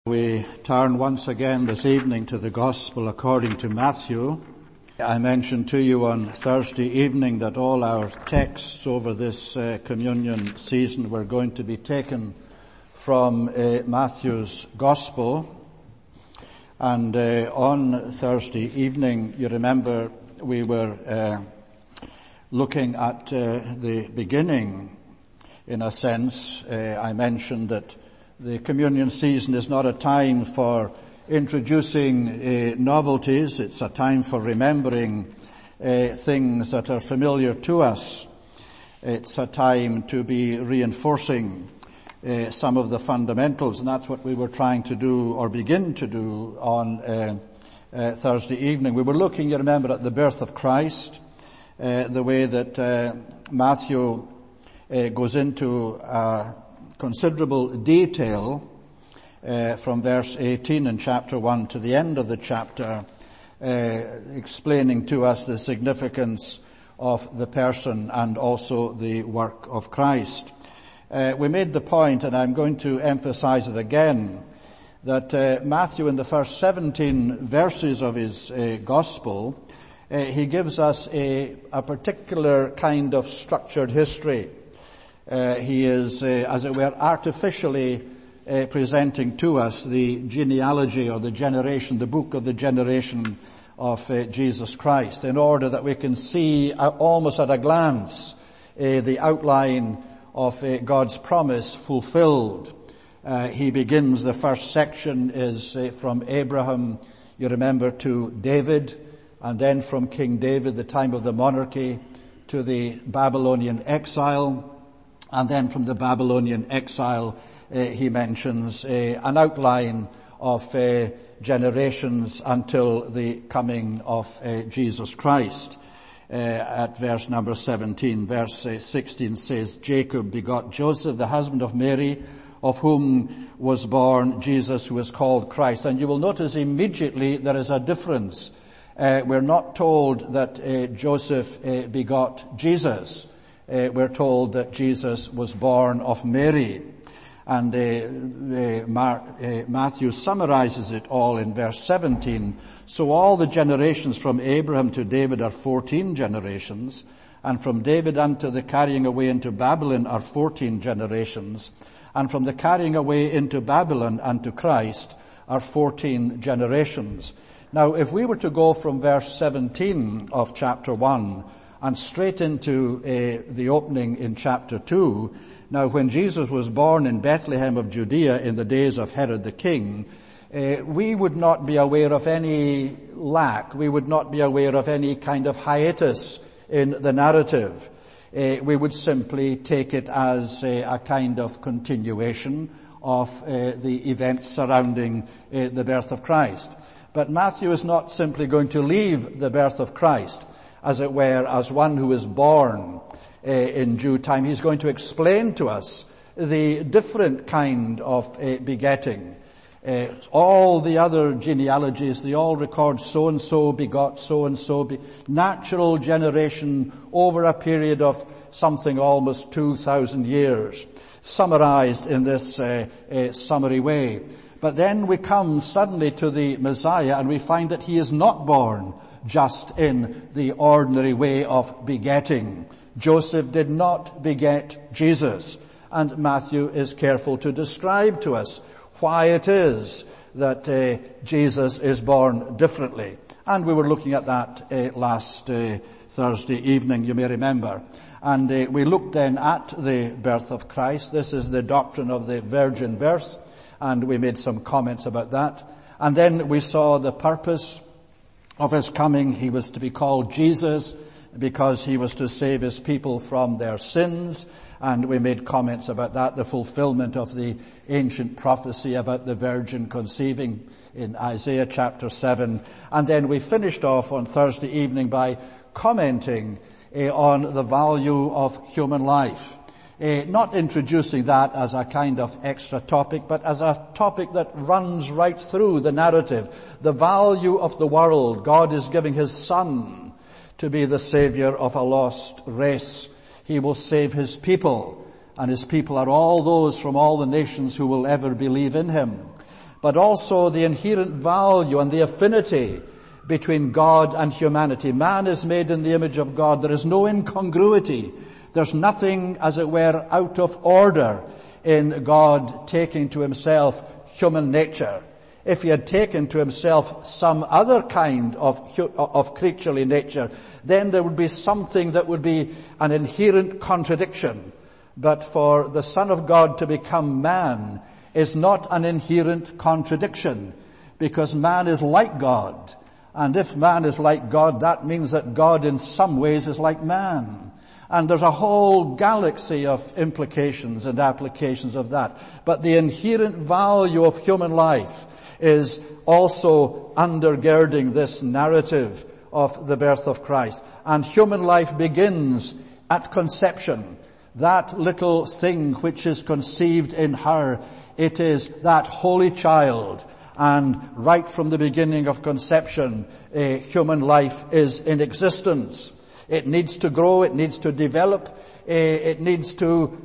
We turn once again this evening to the Gospel according to Matthew. I mentioned to you on Thursday evening that all our texts over this communion season were going to be taken from Matthew's Gospel. And on Thursday evening, you remember, we were looking at the beginning, in a sense. I mentioned that the communion season is not a time for introducing novelties. It's a time for remembering things that are familiar to us. It's a time to be reinforcing some of the fundamentals, and that's what we were trying to do, or begin to do, on Thursday evening. We were looking, you remember, at the birth of Christ, the way that Matthew goes into considerable detail from verse 18 in chapter 1 to the end of the chapter, explaining to us the significance of the person and also the work of Christ. We made the point, and I'm going to emphasize it again, that Matthew, in the first 17 verses of his gospel, he gives us a particular kind of structured history. He is, as it were, artificially presenting to us the genealogy or the generation, the book of the generation of Jesus Christ, in order that we can see almost at a glance the outline of God's promise fulfilled. He begins, the first section is from Abraham, you remember, to David, and then from King David, the time of the monarchy, to the Babylonian exile. And then from the Babylonian exile, he mentions an outline of generations until the coming of Jesus Christ. At verse number 17, verse 16 says, Jacob begot Joseph, the husband of Mary, of whom was born Jesus, who is called Christ. And you will notice immediately there is a difference. We're not told that Joseph begot Jesus. We're told that Jesus was born of Mary. And Matthew summarizes it all in verse 17. So all the generations from Abraham to David are 14 generations, and from David unto the carrying away into Babylon are 14 generations, and from the carrying away into Babylon unto Christ are 14 generations. Now, if we were to go from verse 17 of chapter 1 and straight into the opening in chapter 2. Now, when Jesus was born in Bethlehem of Judea in the days of Herod the king, we would not be aware of any lack. We would not be aware of any kind of hiatus in the narrative. We would simply take it as a kind of continuation of the events surrounding the birth of Christ. But Matthew is not simply going to leave the birth of Christ, as it were, as one who is born in due time. He's going to explain to us the different kind of begetting. All the other genealogies, they all record so-and-so begot so-and-so. Natural generation over a period of something almost 2,000 years, summarized in this summary way. But then we come suddenly to the Messiah, and we find that he is not born just in the ordinary way of begetting. Joseph did not beget Jesus, and Matthew is careful to describe to us why it is that Jesus is born differently. And we were looking at that last Thursday evening, you may remember. And we looked then at the birth of Christ. This is the doctrine of the virgin birth, and we made some comments about that. And then we saw the purpose of his coming. He was to be called Jesus because he was to save his people from their sins, and we made comments about that, the fulfillment of the ancient prophecy about the virgin conceiving in Isaiah chapter 7. And then we finished off on Thursday evening by commenting on the value of human life. Not introducing that as a kind of extra topic, but as a topic that runs right through the narrative. The value of the world. God is giving his Son to be the Savior of a lost race. He will save his people, and his people are all those from all the nations who will ever believe in him. but also the inherent value and the affinity between God and humanity. Man is made in the image of God. There is no incongruity. There's nothing, as it were, out of order in God taking to himself human nature. If he had taken to himself some other kind of creaturely nature, then there would be something that would be an inherent contradiction. But for the Son of God to become man is not an inherent contradiction, because man is like God. And if man is like God, that means that God in some ways is like man. And there's a whole galaxy of implications and applications of that. But the inherent value of human life is also undergirding this narrative of the birth of Christ. And human life begins at conception. That little thing which is conceived in her, it is that holy child. And right from the beginning of conception, human life is in existence. It needs to grow, it needs to develop, it needs to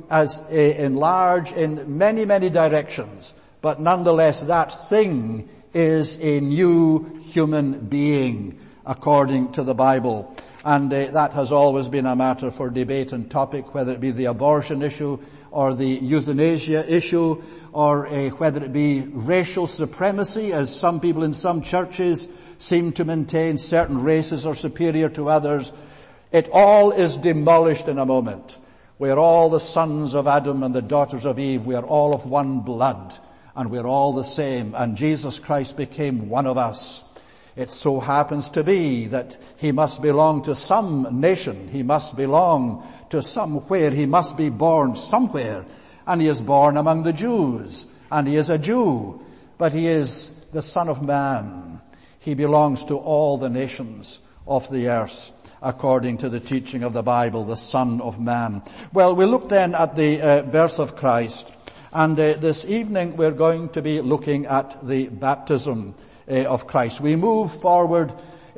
enlarge in many, many directions. But nonetheless, that thing is a new human being, according to the Bible. And that has always been a matter for debate and topic, whether it be the abortion issue or the euthanasia issue, or whether it be racial supremacy, as some people in some churches seem to maintain certain races are superior to others. It all is demolished in a moment. We are all the sons of Adam and the daughters of Eve. We are all of one blood, and we are all the same. And Jesus Christ became one of us. It so happens to be that he must belong to some nation. He must belong to somewhere. He must be born somewhere. And he is born among the Jews. And he is a Jew. But he is the Son of Man. He belongs to all the nations of the earth, according to the teaching of the Bible, the Son of Man. Well, we look then at the birth of Christ. And this evening we're going to be looking at the baptism of Christ. We move forward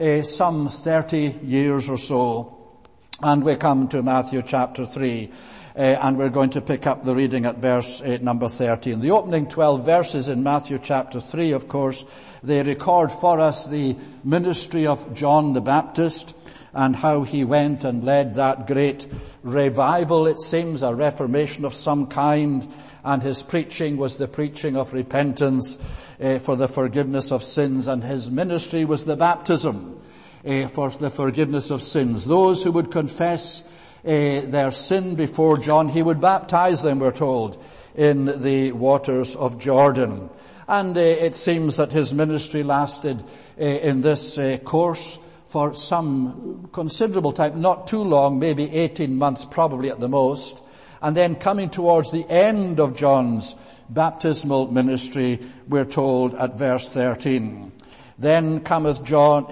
some 30 years or so, and we come to Matthew chapter 3, and we're going to pick up the reading at verse number 13. The opening 12 verses in Matthew chapter 3, of course, they record for us the ministry of John the Baptist and how he went and led that great revival, it seems, a reformation of some kind. And his preaching was the preaching of repentance for the forgiveness of sins. And his ministry was the baptism for the forgiveness of sins. Those who would confess their sin before John, he would baptize them, we're told, in the waters of Jordan. And it seems that his ministry lasted in this course for some considerable time, not too long, maybe 18 months probably at the most. And then coming towards the end of John's baptismal ministry, we're told at verse 13, Then cometh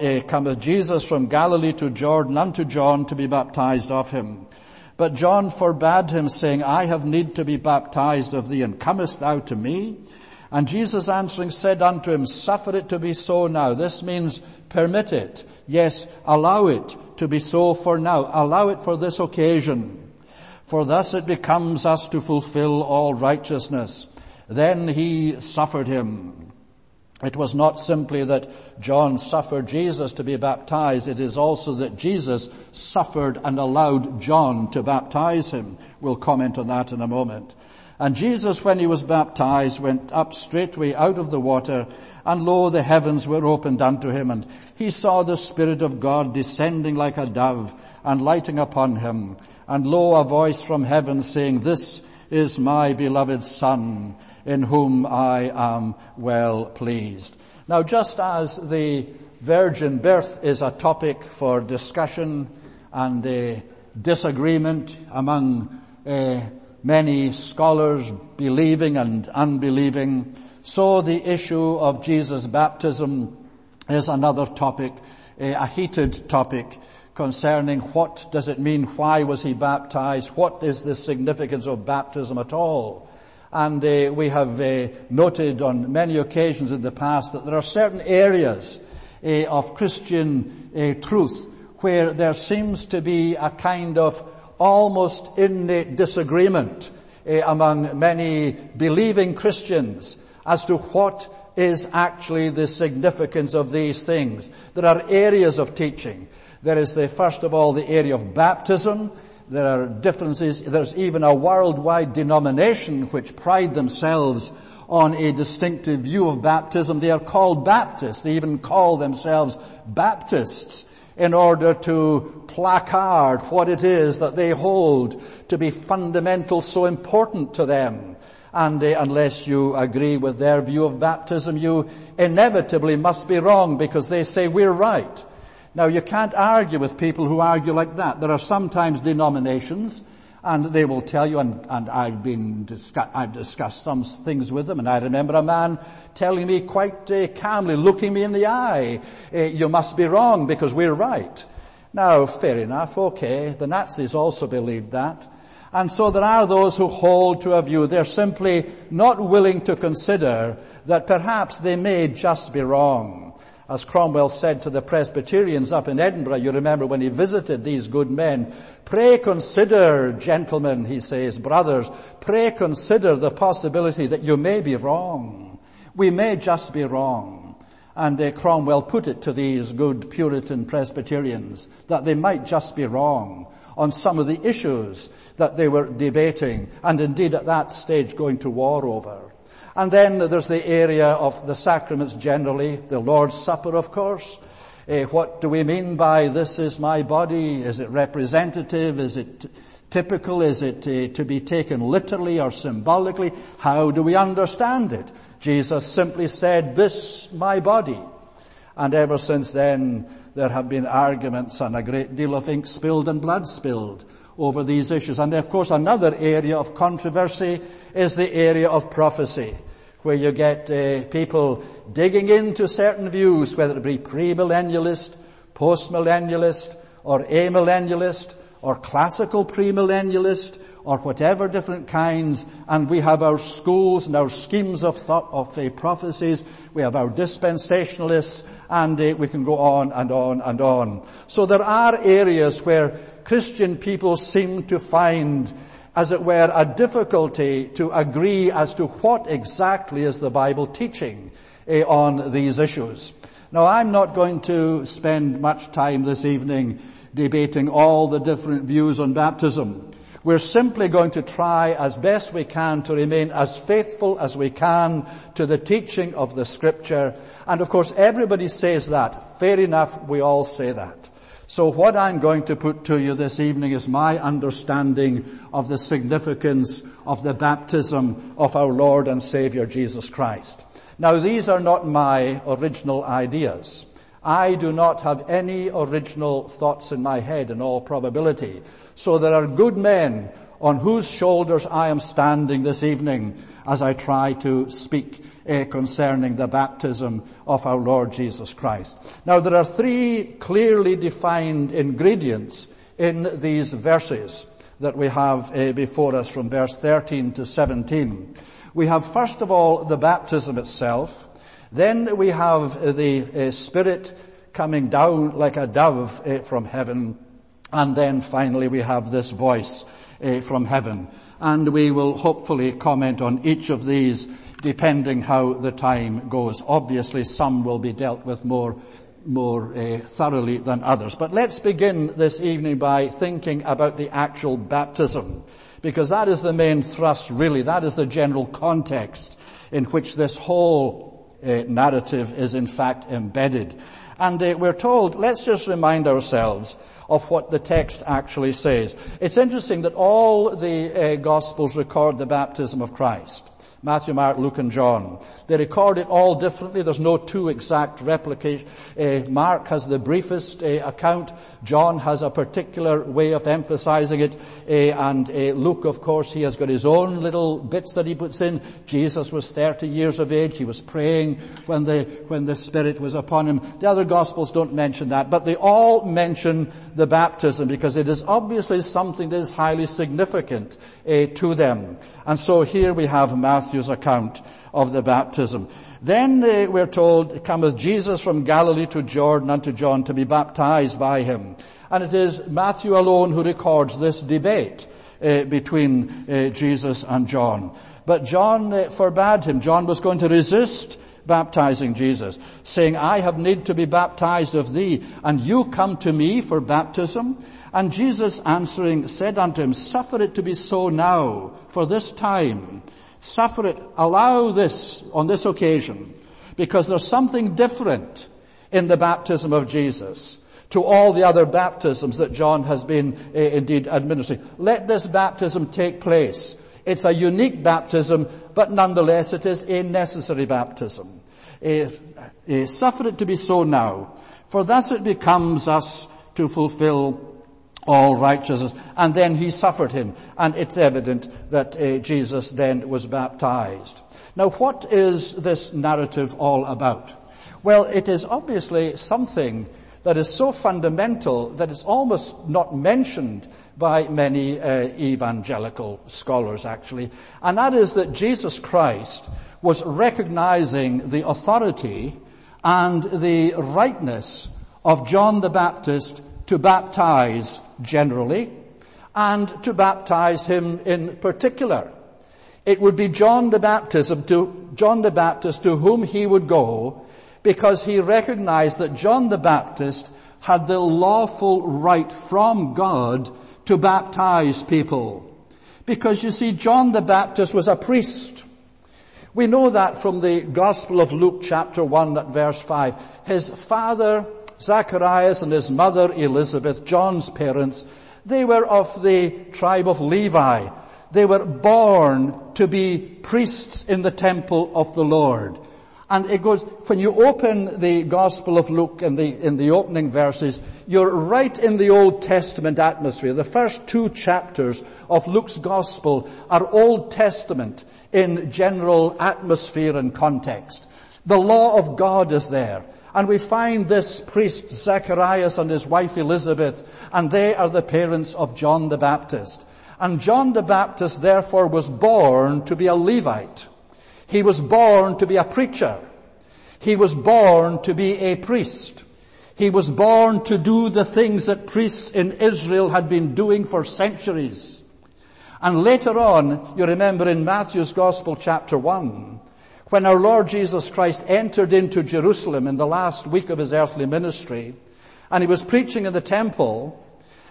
Jesus from Galilee to Jordan unto John to be baptized of him. But John forbade him, saying, I have need to be baptized of thee, and comest thou to me? And Jesus answering said unto him, Suffer it to be so now. This means permit it. Yes, allow it to be so for now. Allow it for this occasion. For thus it becomes us to fulfill all righteousness. Then he suffered him. It was not simply that John suffered Jesus to be baptized. It is also that Jesus suffered and allowed John to baptize him. We'll comment on that in a moment. And Jesus, when he was baptized, went up straightway out of the water, and lo, the heavens were opened unto him, and he saw the Spirit of God descending like a dove and lighting upon him. And lo, a voice from heaven saying, This is my beloved Son, in whom I am well pleased. Now, just as the virgin birth is a topic for discussion and disagreement among many scholars, believing and unbelieving, so the issue of Jesus' baptism is another topic, a heated topic, concerning what does it mean, why was he baptized, what is the significance of baptism at all. And we have noted on many occasions in the past that there are certain areas of Christian truth where there seems to be a kind of almost innate disagreement among many believing Christians as to what is actually the significance of these things. There are areas of teaching. There is first of all, the area of baptism. There are differences. There's even a worldwide denomination which pride themselves on a distinctive view of baptism. They are called Baptists. They even call themselves Baptists in order to placard what it is that they hold to be fundamental, so important to them. And unless you agree with their view of baptism, you inevitably must be wrong, because they say we're right. Now, you can't argue with people who argue like that. There are sometimes denominations, and they will tell you, and I've discussed some things with them, and I remember a man telling me quite calmly, looking me in the eye, you must be wrong because we're right. Now, fair enough, okay, the Nazis also believed that. And so there are those who hold to a view. They're simply not willing to consider that perhaps they may just be wrong. As Cromwell said to the Presbyterians up in Edinburgh, you remember when he visited these good men, pray consider, gentlemen, he says, brothers, pray consider the possibility that you may be wrong. We may just be wrong. And Cromwell put it to these good Puritan Presbyterians that they might just be wrong on some of the issues that they were debating, and indeed at that stage going to war over. And then there's the area of the sacraments generally, the Lord's Supper, of course. What do we mean by this is my body? Is it representative? Is it typical? Is it to be taken literally or symbolically? How do we understand it? Jesus simply said, this my body. And ever since then, there have been arguments and a great deal of ink spilled and blood spilled over these issues. And of course, another area of controversy is the area of prophecy, where you get people digging into certain views, whether it be premillennialist, postmillennialist, or amillennialist, or classical premillennialist, or whatever different kinds. And we have our schools and our schemes of thought, of prophecies. We have our dispensationalists, and we can go on and on and on. So there are areas where Christian people seem to find, as it were, a difficulty to agree as to what exactly is the Bible teaching on these issues. Now, I'm not going to spend much time this evening debating all the different views on baptism. We're simply going to try as best we can to remain as faithful as we can to the teaching of the Scripture. And of course, everybody says that. Fair enough, we all say that. So what I'm going to put to you this evening is my understanding of the significance of the baptism of our Lord and Savior Jesus Christ. Now, these are not my original ideas. I do not have any original thoughts in my head in all probability. So there are good men on whose shoulders I am standing this evening as I try to speak concerning the baptism of our Lord Jesus Christ. Now, there are three clearly defined ingredients in these verses that we have before us from verse 13 to 17. We have, first of all, the baptism itself. Then we have the Spirit coming down like a dove from heaven. And then finally we have this voice from heaven. And we will hopefully comment on each of these depending how the time goes. Obviously some will be dealt with more thoroughly than others. But let's begin this evening by thinking about the actual baptism, because that is the main thrust really. That is the general context in which this whole narrative is in fact embedded. And we're told, let's just remind ourselves of what the text actually says. It's interesting that all the Gospels record the baptism of Christ. Matthew, Mark, Luke and John. They record it all differently. There's no two exact replicas. Mark has the briefest account. John has a particular way of emphasizing it. And Luke, of course, he has got his own little bits that he puts in. Jesus was 30 years of age. He was praying when the Spirit was upon him. The other Gospels don't mention that, but they all mention the baptism because it is obviously something that is highly significant to them. And so here we have Matthew's account of the baptism. Then we're told, cometh Jesus from Galilee to Jordan unto John to be baptized by him. And it is Matthew alone who records this debate between Jesus and John. But John forbade him. John was going to resist baptizing Jesus, saying, I have need to be baptized of thee, and you come to me for baptism? And Jesus answering said unto him, suffer it to be so now, for this time. Suffer it, allow this on this occasion, because there's something different in the baptism of Jesus to all the other baptisms that John has been indeed administering. Let this baptism take place. It's a unique baptism, but nonetheless it is a necessary baptism. Suffer it to be so now, for thus it becomes us to fulfill all righteousness. And then he suffered him, and it's evident that Jesus then was baptized. Now, what is this narrative all about? Well, it is obviously something that is so fundamental that it's almost not mentioned by many evangelical scholars, actually. And that is that Jesus Christ was recognizing the authority and the rightness of John the Baptist to baptize generally and to baptize him in particular. It would be John the Baptist to whom he would go, because he recognized that John the Baptist had the lawful right from God to baptize people. Because you see, John the Baptist was a priest. We know that from the Gospel of Luke chapter 1 at verse 5. His father Zacharias and his mother Elizabeth, John's parents, they were of the tribe of Levi. They were born to be priests in the temple of the Lord. And it goes, when you open the Gospel of Luke in the opening verses, you're right in the Old Testament atmosphere. The first 2 chapters of Luke's Gospel are Old Testament in general atmosphere and context. The law of God is there. And we find this priest, Zacharias, and his wife Elizabeth, and they are the parents of John the Baptist. And John the Baptist, therefore, was born to be a Levite. He was born to be a preacher. He was born to be a priest. He was born to do the things that priests in Israel had been doing for centuries. And later on, you remember in Matthew's Gospel chapter 1, when our Lord Jesus Christ entered into Jerusalem in the last week of his earthly ministry, and he was preaching in the temple,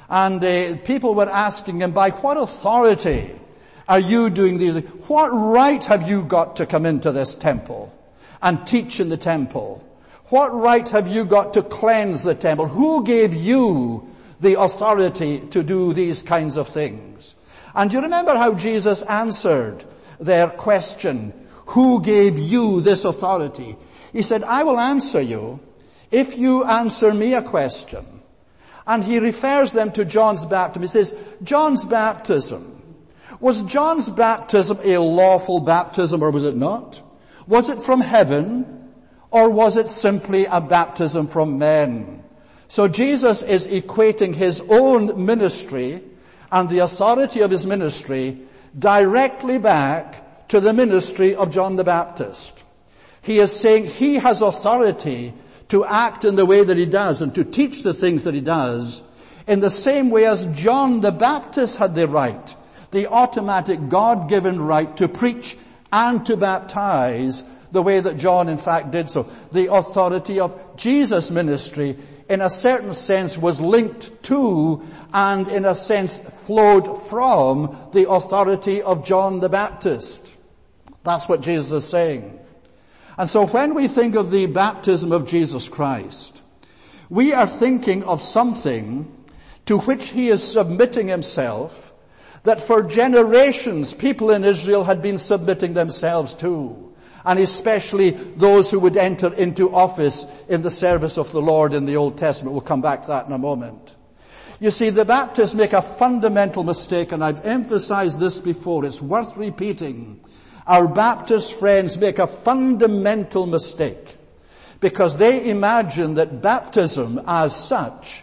and people were asking him, by what authority are you doing these? What right have you got to come into this temple and teach in the temple? What right have you got to cleanse the temple? Who gave you the authority to do these kinds of things? And you remember how Jesus answered their question, who gave you this authority? He said, I will answer you if you answer me a question. And he refers them to John's baptism. He says, John's baptism. Was John's baptism a lawful baptism, or was it not? Was it from heaven, or was it simply a baptism from men? So Jesus is equating his own ministry and the authority of his ministry directly back to the ministry of John the Baptist. He is saying he has authority to act in the way that he does and to teach the things that he does in the same way as John the Baptist had the right, the automatic God-given right to preach and to baptize the way that John in fact did so. The authority of Jesus' ministry in a certain sense was linked to and in a sense flowed from the authority of John the Baptist. That's what Jesus is saying. And so when we think of the baptism of Jesus Christ, we are thinking of something to which he is submitting himself that for generations people in Israel had been submitting themselves to, and especially those who would enter into office in the service of the Lord in the Old Testament. We'll come back to that in a moment. You see, the Baptists make a fundamental mistake, and I've emphasized this before. It's worth repeating. Our Baptist friends make a fundamental mistake because they imagine that baptism as such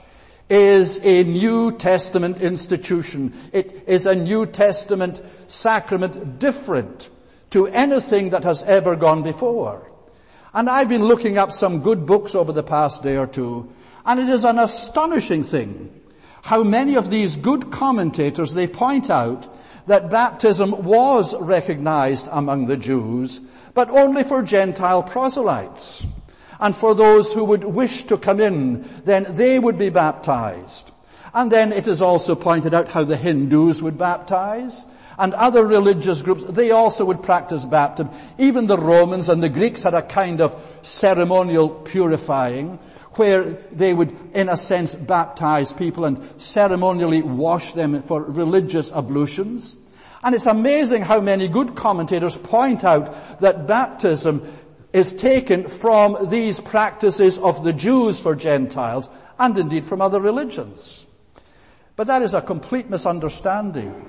is a New Testament institution. It is a New Testament sacrament different to anything that has ever gone before. And I've been looking up some good books over the past day or two, and it is an astonishing thing how many of these good commentators, they point out that baptism was recognized among the Jews, but only for Gentile proselytes. And for those who would wish to come in, then they would be baptized. And then it is also pointed out how the Hindus would baptize, and other religious groups, they also would practice baptism. Even the Romans and the Greeks had a kind of ceremonial purifying, where they would, in a sense, baptize people and ceremonially wash them for religious ablutions. And it's amazing how many good commentators point out that baptism is taken from these practices of the Jews for Gentiles, and indeed from other religions. But that is a complete misunderstanding.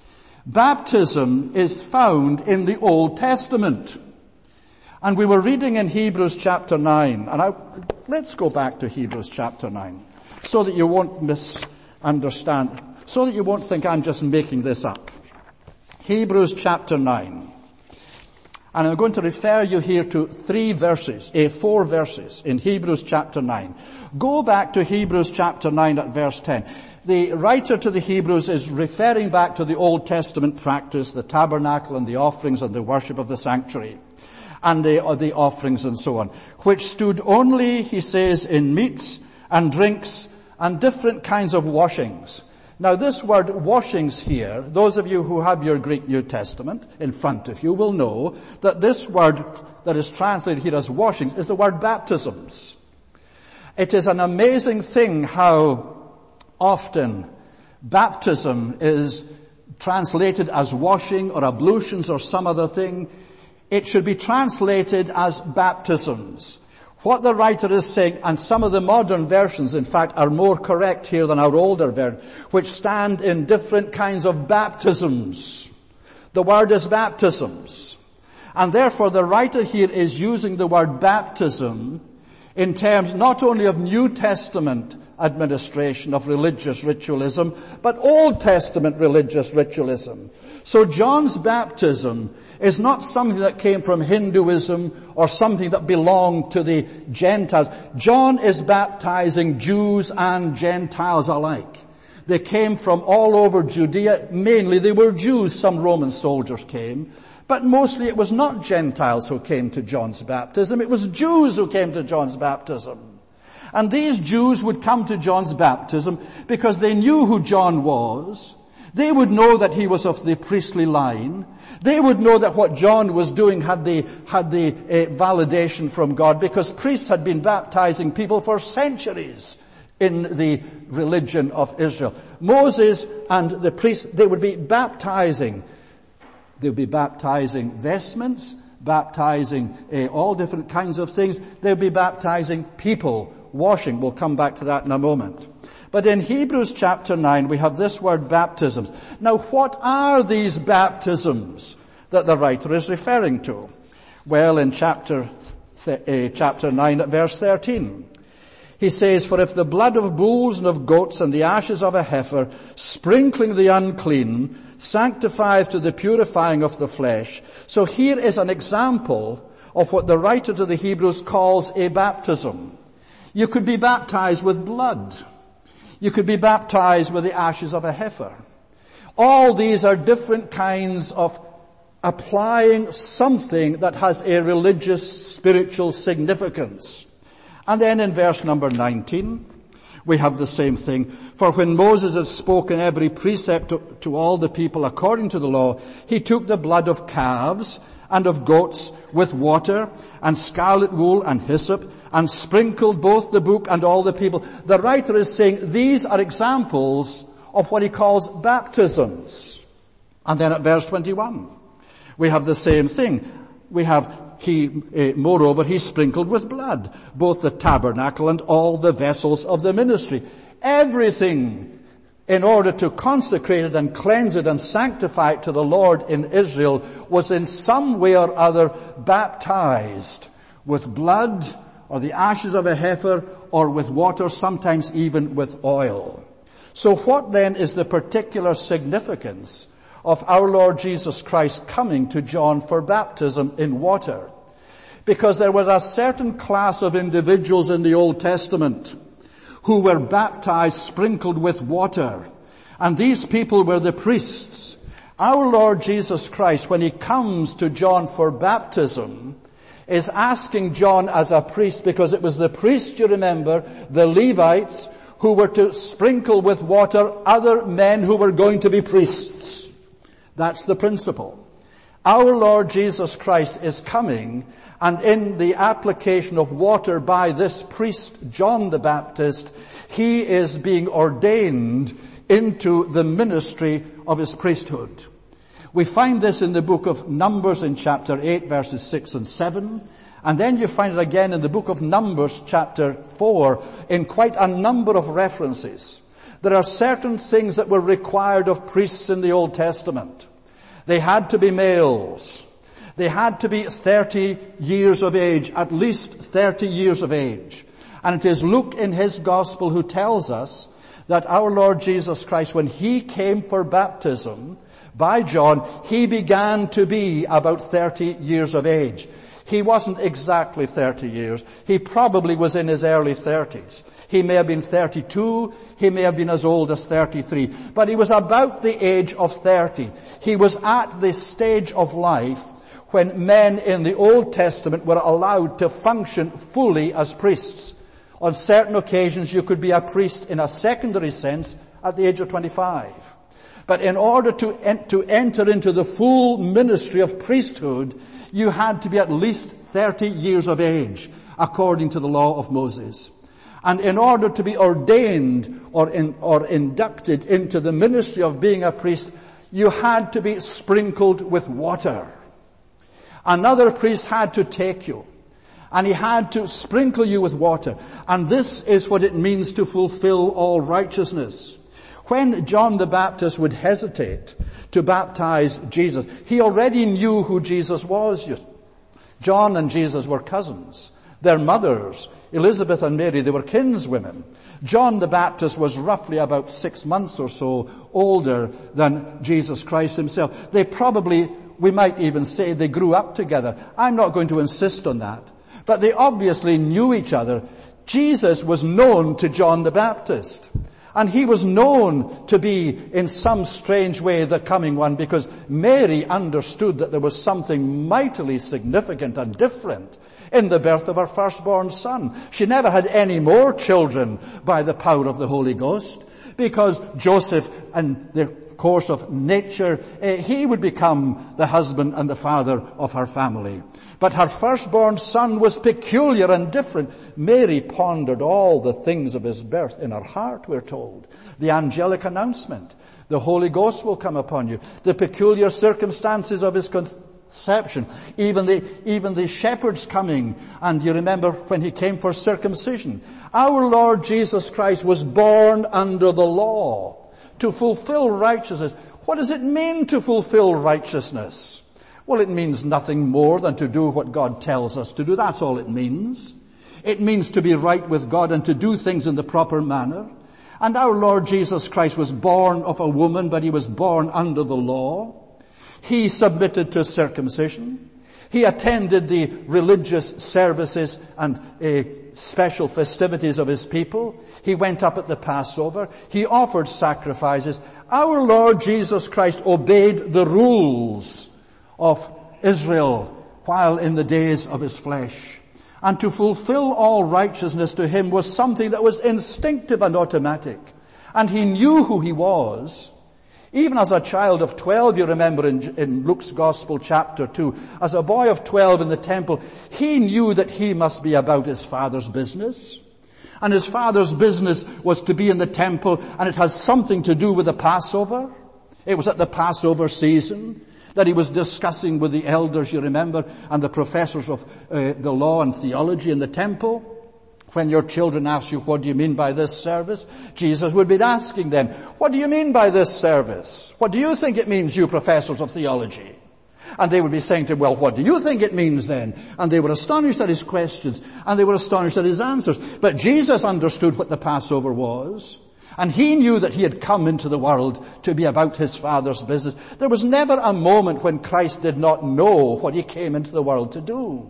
Baptism is found in the Old Testament. And we were reading in Hebrews chapter 9, and let's go back to Hebrews chapter 9, so that you won't misunderstand, so that you won't think I'm just making this up. Hebrews chapter 9. And I'm going to refer you here to four verses in Hebrews chapter 9. Go back to Hebrews chapter 9 at verse 10. The writer to the Hebrews is referring back to the Old Testament practice, the tabernacle and the offerings and the worship of the sanctuary, and the offerings and so on, which stood only, he says, in meats and drinks and different kinds of washings. Now this word washings here, those of you who have your Greek New Testament in front of you will know that this word that is translated here as washings is the word baptisms. It is an amazing thing how often baptism is translated as washing or ablutions or some other thing. It should be translated as baptisms. What the writer is saying, and some of the modern versions, in fact, are more correct here than our older version, which stand in different kinds of baptisms. The word is baptisms. And therefore the writer here is using the word baptism in terms not only of New Testament administration of religious ritualism, but Old Testament religious ritualism. So John's baptism is not something that came from Hinduism or something that belonged to the Gentiles. John is baptizing Jews and Gentiles alike. They came from all over Judea. Mainly they were Jews. Some Roman soldiers came. But mostly it was not Gentiles who came to John's baptism. It was Jews who came to John's baptism. And these Jews would come to John's baptism because they knew who John was. They would know that he was of the priestly line. They would know that what John was doing had the validation from God, because priests had been baptizing people for centuries in the religion of Israel. Moses and the priests, they would be baptizing. They would be baptizing vestments, baptizing all different kinds of things. They would be baptizing people, washing. We'll come back to that in a moment. But in Hebrews chapter 9, we have this word baptisms. Now, what are these baptisms that the writer is referring to? Well, in chapter 9 at verse 13, he says, "For if the blood of bulls and of goats and the ashes of a heifer, sprinkling the unclean, sanctifieth to the purifying of the flesh." So here is an example of what the writer to the Hebrews calls a baptism. You could be baptized with blood. You could be baptized with the ashes of a heifer. All these are different kinds of applying something that has a religious, spiritual significance. And then in verse number 19, we have the same thing. "For when Moses had spoken every precept to all the people according to the law, he took the blood of calves and of goats with water and scarlet wool and hyssop and sprinkled both the book and all the people." The writer is saying these are examples of what he calls baptisms. And then at verse 21, we have the same thing. We have moreover, he sprinkled with blood both the tabernacle and all the vessels of the ministry. Everything in order to consecrate it and cleanse it and sanctify it to the Lord in Israel was in some way or other baptized with blood or the ashes of a heifer or with water, sometimes even with oil. So what then is the particular significance of our Lord Jesus Christ coming to John for baptism in water? Because there was a certain class of individuals in the Old Testament who were baptized, sprinkled with water. And these people were the priests. Our Lord Jesus Christ, when he comes to John for baptism, is asking John as a priest, because it was the priests, you remember, the Levites, who were to sprinkle with water other men who were going to be priests. That's the principle. Our Lord Jesus Christ is coming, and in the application of water by this priest, John the Baptist, he is being ordained into the ministry of his priesthood. We find this in the book of Numbers in chapter 8, verses 6 and 7. And then you find it again in the book of Numbers chapter 4 in quite a number of references. There are certain things that were required of priests in the Old Testament. They had to be males. They had to be 30 years of age, at least 30 years of age. And it is Luke in his gospel who tells us that our Lord Jesus Christ, when he came for baptism by John, he began to be about 30 years of age. He wasn't exactly 30 years. He probably was in his early 30s. He may have been 32. He may have been as old as 33. But he was about the age of 30. He was at this stage of life when men in the Old Testament were allowed to function fully as priests. On certain occasions you could be a priest in a secondary sense at the age of 25. But in order to enter into the full ministry of priesthood, you had to be at least 30 years of age, according to the law of Moses. And in order to be ordained or inducted into the ministry of being a priest, you had to be sprinkled with water. Another priest had to take you, and he had to sprinkle you with water. And this is what it means to fulfill all righteousness. When John the Baptist would hesitate to baptize Jesus, he already knew who Jesus was. John and Jesus were cousins. Their mothers, Elizabeth and Mary, they were kinswomen. John the Baptist was roughly about 6 months or so older than Jesus Christ himself. They probably, we might even say, they grew up together. I'm not going to insist on that. But they obviously knew each other. Jesus was known to John the Baptist. And he was known to be, in some strange way, the coming one, because Mary understood that there was something mightily significant and different in the birth of her firstborn son. She never had any more children by the power of the Holy Ghost, because Joseph, in the course of nature, he would become the husband and the father of her family. But her firstborn son was peculiar and different. Mary pondered all the things of his birth in her heart, we're told. The angelic announcement. The Holy Ghost will come upon you. The peculiar circumstances of his conception. Even the shepherds coming. And you remember when he came for circumcision. Our Lord Jesus Christ was born under the law to fulfill righteousness. What does it mean to fulfill righteousness? Well, it means nothing more than to do what God tells us to do. That's all it means. It means to be right with God and to do things in the proper manner. And our Lord Jesus Christ was born of a woman, but he was born under the law. He submitted to circumcision. He attended the religious services and special festivities of his people. He went up at the Passover. He offered sacrifices. Our Lord Jesus Christ obeyed the rules of Israel while in the days of his flesh. And to fulfill all righteousness to him was something that was instinctive and automatic. And he knew who he was. Even as a child of 12, you remember in Luke's Gospel chapter 2, as a boy of 12 in the temple, he knew that he must be about his father's business. And his father's business was to be in the temple, and it has something to do with the Passover. It was at the Passover season that he was discussing with the elders, you remember, and the professors of the law and theology in the temple. When your children ask you, what do you mean by this service? Jesus would be asking them, what do you mean by this service? What do you think it means, you professors of theology? And they would be saying to him, well, what do you think it means then? And they were astonished at his questions, and they were astonished at his answers. But Jesus understood what the Passover was. And he knew that he had come into the world to be about his Father's business. There was never a moment when Christ did not know what he came into the world to do.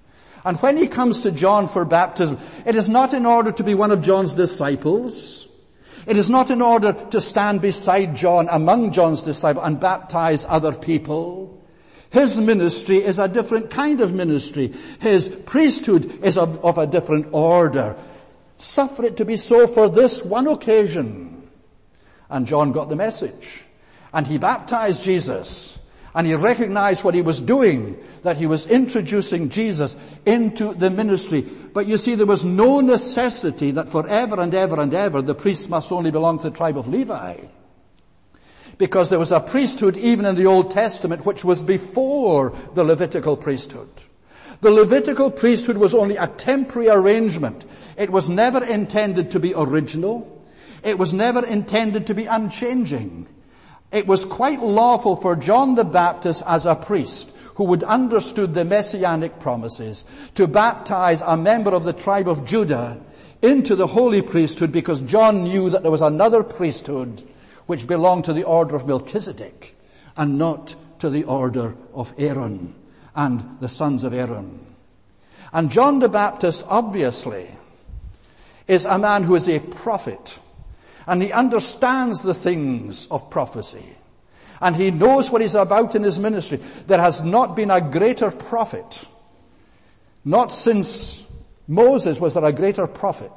And when he comes to John for baptism, it is not in order to be one of John's disciples. It is not in order to stand beside John, among John's disciples, and baptize other people. His ministry is a different kind of ministry. His priesthood is of a different order. Suffer it to be so for this one occasion. And John got the message. And he baptized Jesus. And he recognized what he was doing, that he was introducing Jesus into the ministry. But you see, there was no necessity that forever and ever and ever the priests must only belong to the tribe of Levi. Because there was a priesthood even in the Old Testament which was before the Levitical priesthood. The Levitical priesthood was only a temporary arrangement. It was never intended to be original. It was never intended to be unchanging. It was quite lawful for John the Baptist as a priest who would understood the messianic promises to baptize a member of the tribe of Judah into the holy priesthood, because John knew that there was another priesthood which belonged to the order of Melchizedek and not to the order of Aaron and the sons of Aaron. And John the Baptist obviously is a man who is a prophet. And he understands the things of prophecy. And he knows what he's about in his ministry. There has not been a greater prophet. Not since Moses was there a greater prophet.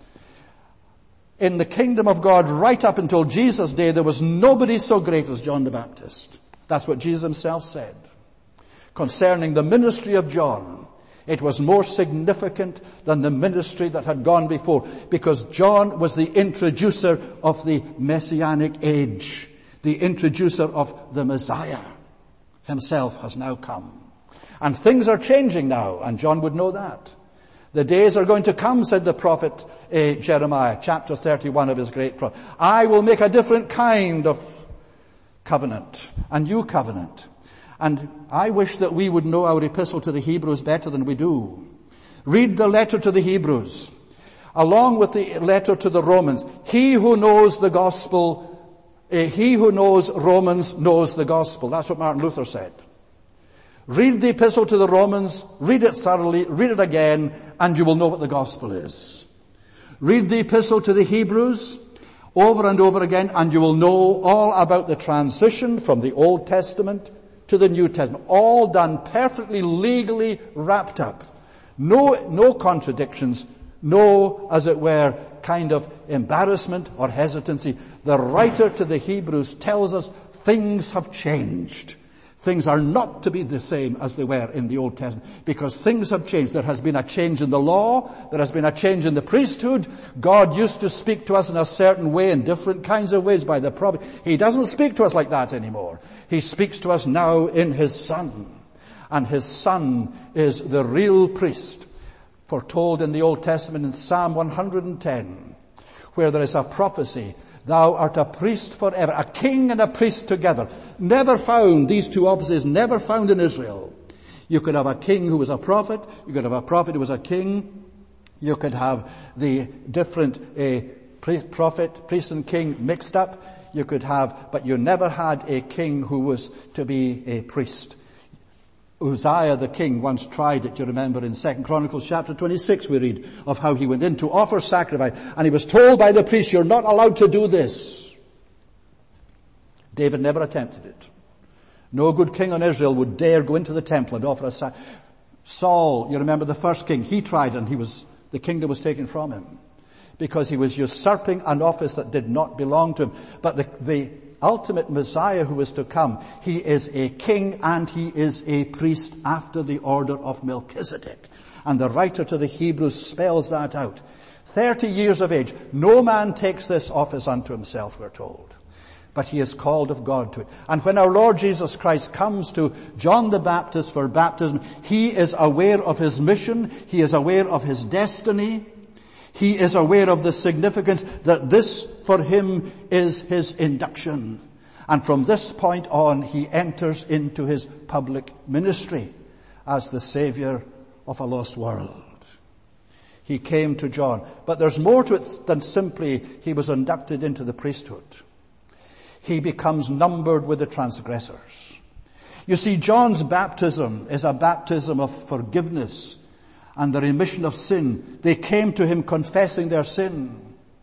In the kingdom of God, right up until Jesus' day, there was nobody so great as John the Baptist. That's what Jesus himself said. Concerning the ministry of John, it was more significant than the ministry that had gone before, because John was the introducer of the Messianic age. The introducer of the Messiah himself has now come. And things are changing now, and John would know that. The days are going to come, said the prophet Jeremiah, chapter 31 of his great prophet. I will make a different kind of covenant, a new covenant. And I wish that we would know our epistle to the Hebrews better than we do. Read the letter to the Hebrews, along with the letter to the Romans. He who knows the gospel, he who knows Romans knows the gospel. That's what Martin Luther said. Read the epistle to the Romans, read it thoroughly, read it again, and you will know what the gospel is. Read the epistle to the Hebrews over and over again, and you will know all about the transition from the Old Testament to the New Testament. All done perfectly, legally wrapped up. No contradictions, no, as it were, kind of embarrassment or hesitancy. The writer to the Hebrews tells us things have changed. Things are not to be the same as they were in the Old Testament, because things have changed. There has been a change in the law. There has been a change in the priesthood. God used to speak to us in a certain way, in different kinds of ways by the prophet. He doesn't speak to us like that anymore. He speaks to us now in His Son. And His Son is the real priest, foretold in the Old Testament in Psalm 110, where there is a prophecy. Thou art a priest forever, a king and a priest together. Never found, these two offices, never found in Israel. You could have a king who was a prophet. You could have a prophet who was a king. You could have the different prophet, priest and king mixed up. You could have, but you never had a king who was to be a priest. Uzziah the king once tried it, you remember in 2 Chronicles chapter 26 we read of how he went in to offer sacrifice, and he was told by the priest, you're not allowed to do this. David never attempted it. No good king on Israel would dare go into the temple and offer a sacrifice. Saul, you remember the first king, he tried and the kingdom was taken from him because he was usurping an office that did not belong to him. But the ultimate Messiah who is to come, he is a king and he is a priest after the order of Melchizedek. And the writer to the Hebrews spells that out. 30 years of age. No man takes this office unto himself, we're told. But he is called of God to it. And when our Lord Jesus Christ comes to John the Baptist for baptism, he is aware of his mission. He is aware of his destiny. He is aware of the significance that this for him is his induction. And from this point on, he enters into his public ministry as the Savior of a lost world. He came to John. But there's more to it than simply he was inducted into the priesthood. He becomes numbered with the transgressors. You see, John's baptism is a baptism of forgiveness and the remission of sin. They came to him confessing their sin.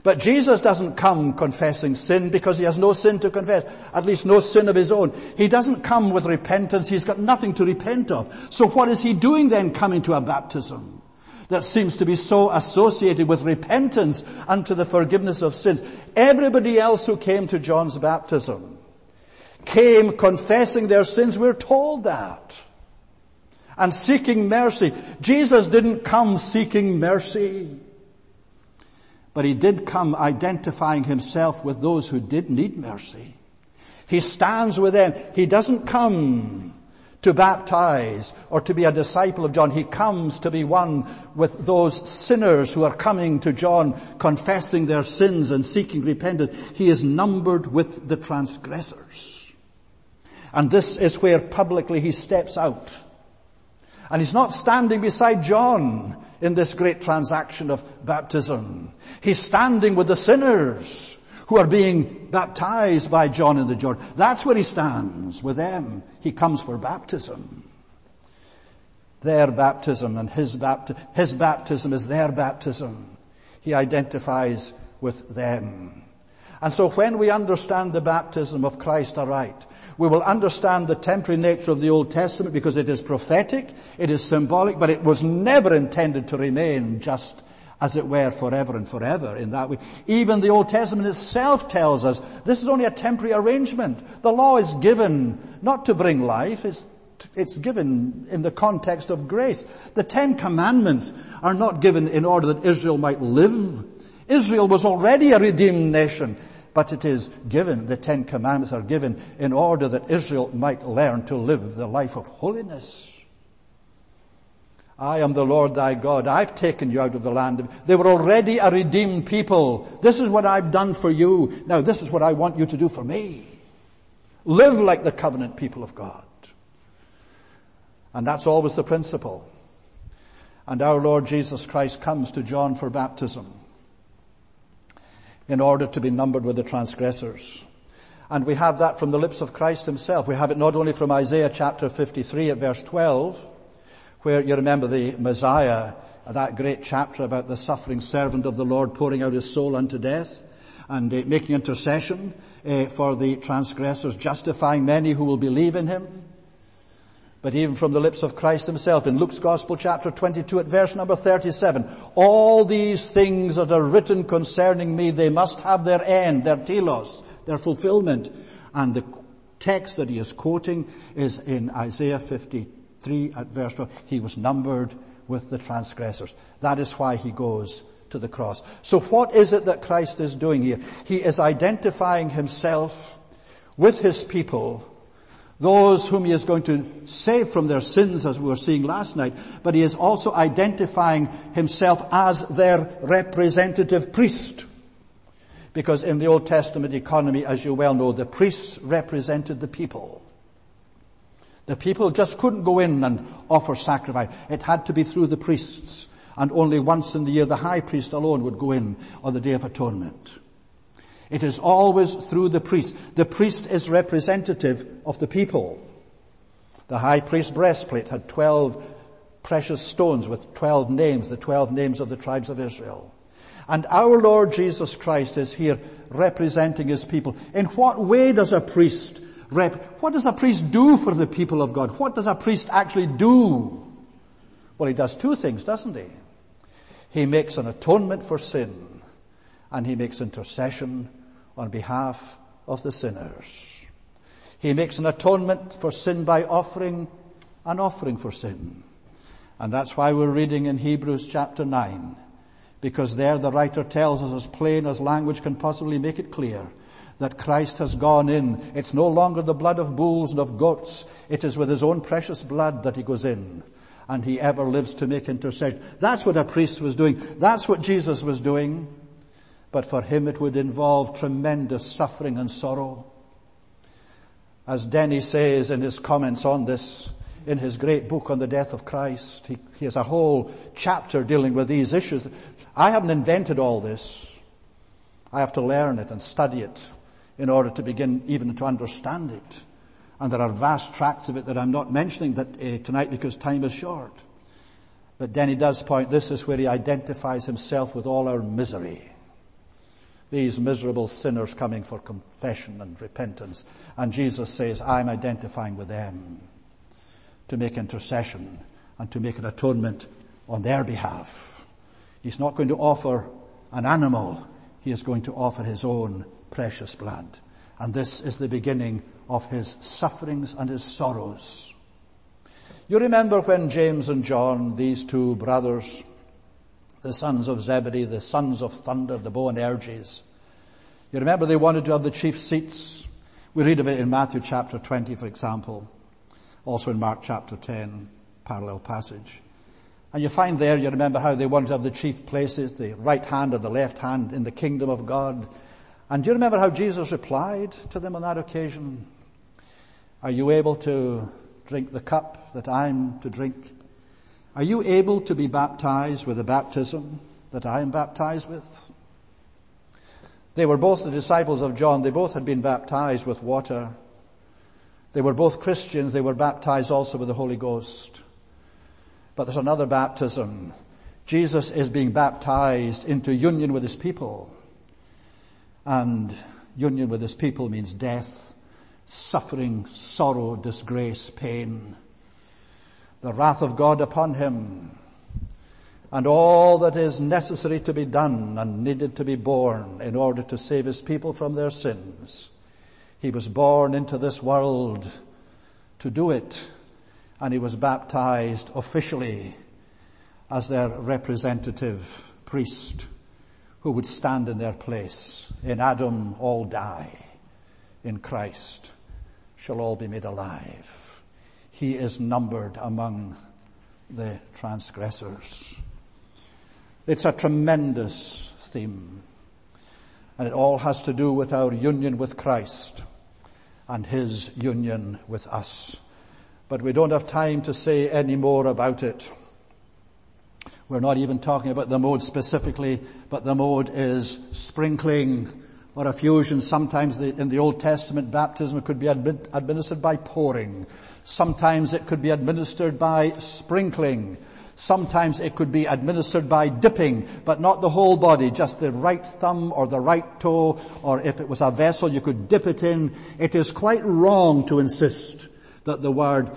But Jesus doesn't come confessing sin because he has no sin to confess, at least no sin of his own. He doesn't come with repentance. He's got nothing to repent of. So what is he doing then coming to a baptism that seems to be so associated with repentance unto the forgiveness of sins? Everybody else who came to John's baptism came confessing their sins. We're told that. And seeking mercy. Jesus didn't come seeking mercy. But he did come identifying himself with those who did need mercy. He stands with them. He doesn't come to baptize or to be a disciple of John. He comes to be one with those sinners who are coming to John, confessing their sins and seeking repentance. He is numbered with the transgressors. And this is where publicly he steps out. And he's not standing beside John in this great transaction of baptism. He's standing with the sinners who are being baptized by John in the Jordan. That's where he stands with them. He comes for baptism. Their baptism and his baptism is their baptism. He identifies with them. And so when we understand the baptism of Christ aright, we will understand the temporary nature of the Old Testament because it is prophetic, it is symbolic, but it was never intended to remain just as it were forever and forever in that way. Even the Old Testament itself tells us this is only a temporary arrangement. The law is given not to bring life, it's given in the context of grace. The 10 Commandments are not given in order that Israel might live. Israel was already a redeemed nation. But it is given, the 10 Commandments are given in order that Israel might learn to live the life of holiness. I am the Lord thy God. I've taken you out of the land. They were already a redeemed people. This is what I've done for you. Now this is what I want you to do for me. Live like the covenant people of God. And that's always the principle. And our Lord Jesus Christ comes to John for baptism, in order to be numbered with the transgressors. And we have that from the lips of Christ himself. We have it not only from Isaiah chapter 53 at verse 12, where you remember the Messiah, that great chapter about the suffering servant of the Lord pouring out his soul unto death and making intercession for the transgressors, justifying many who will believe in him. But even from the lips of Christ himself in Luke's Gospel chapter 22 at verse number 37, all these things that are written concerning me, they must have their end, their telos, their fulfillment. And the text that he is quoting is in Isaiah 53 at verse 12. He was numbered with the transgressors. That is why he goes to the cross. So what is it that Christ is doing here? He is identifying himself with his people, those whom he is going to save from their sins, as we were seeing last night, but he is also identifying himself as their representative priest. Because in the Old Testament economy, as you well know, the priests represented the people. The people just couldn't go in and offer sacrifice. It had to be through the priests. And only once in the year the high priest alone would go in on the Day of Atonement. It is always through the priest. The priest is representative of the people. The high priest's breastplate had 12 precious stones with 12 names, the 12 names of the tribes of Israel. And our Lord Jesus Christ is here representing his people. In what way does a priest what does a priest do for the people of God? What does a priest actually do? Well, he does two things, doesn't he? He makes an atonement for sin. And he makes intercession on behalf of the sinners. He makes an atonement for sin by offering an offering for sin. And that's why we're reading in Hebrews chapter 9. Because there the writer tells us as plain as language can possibly make it clear that Christ has gone in. It's no longer the blood of bulls and of goats. It is with his own precious blood that he goes in. And he ever lives to make intercession. That's what a priest was doing. That's what Jesus was doing. But for him it would involve tremendous suffering and sorrow. As Denny says in his comments on this, in his great book on the death of Christ, he has a whole chapter dealing with these issues. I haven't invented all this. I have to learn it and study it in order to begin even to understand it. And there are vast tracts of it that I'm not mentioning tonight because time is short. But Denny does point, this is where he identifies himself with all our misery. These miserable sinners coming for confession and repentance. And Jesus says, I'm identifying with them to make intercession and to make an atonement on their behalf. He's not going to offer an animal. He is going to offer his own precious blood. And this is the beginning of his sufferings and his sorrows. You remember when James and John, these two brothers, the sons of Zebedee, the sons of thunder, the Boanerges, you remember they wanted to have the chief seats? We read of it in Matthew chapter 20, for example. Also in Mark chapter 10, parallel passage. And you find there, you remember how they wanted to have the chief places, the right hand or the left hand in the kingdom of God. And do you remember how Jesus replied to them on that occasion? Are you able to drink the cup that I'm to drink? Are you able to be baptized with the baptism that I am baptized with? They were both the disciples of John. They both had been baptized with water. They were both Christians. They were baptized also with the Holy Ghost. But there's another baptism. Jesus is being baptized into union with his people. And union with his people means death, suffering, sorrow, disgrace, pain, the wrath of God upon him, and all that is necessary to be done and needed to be borne in order to save his people from their sins. He was born into this world to do it, and he was baptized officially as their representative priest who would stand in their place. In Adam all die. In Christ shall all be made alive. He is numbered among the transgressors. It's a tremendous theme. And it all has to do with our union with Christ and his union with us. But we don't have time to say any more about it. We're not even talking about the mode specifically, but the mode is sprinkling or effusion. Sometimes in the Old Testament, baptism could be administered by pouring. Sometimes it could be administered by sprinkling. Sometimes it could be administered by dipping, but not the whole body, just the right thumb or the right toe, or if it was a vessel, you could dip it in. It is quite wrong to insist that the words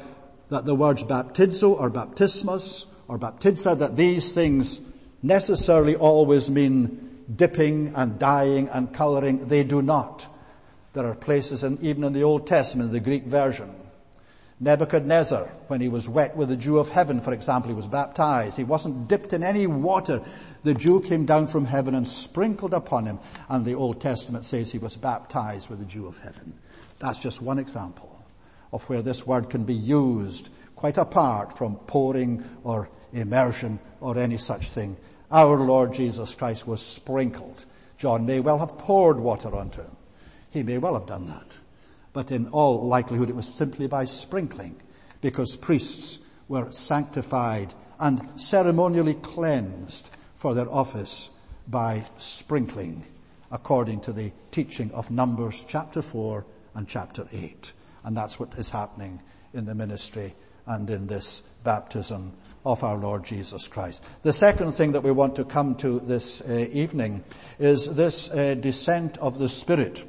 baptizo or baptismus or baptiza, that these things necessarily always mean dipping and dyeing and coloring. They do not. There are places, even in the Old Testament, the Greek version. Nebuchadnezzar, when he was wet with the dew of heaven, for example, he was baptized. He wasn't dipped in any water. The dew came down from heaven and sprinkled upon him. And the Old Testament says he was baptized with the dew of heaven. That's just one example of where this word can be used quite apart from pouring or immersion or any such thing. Our Lord Jesus Christ was sprinkled. John may well have poured water onto him. He may well have done that. But in all likelihood it was simply by sprinkling, because priests were sanctified and ceremonially cleansed for their office by sprinkling, according to the teaching of Numbers chapter 4 and chapter 8. And that's what is happening in the ministry and in this baptism of our Lord Jesus Christ. The second thing that we want to come to this evening is this descent of the Spirit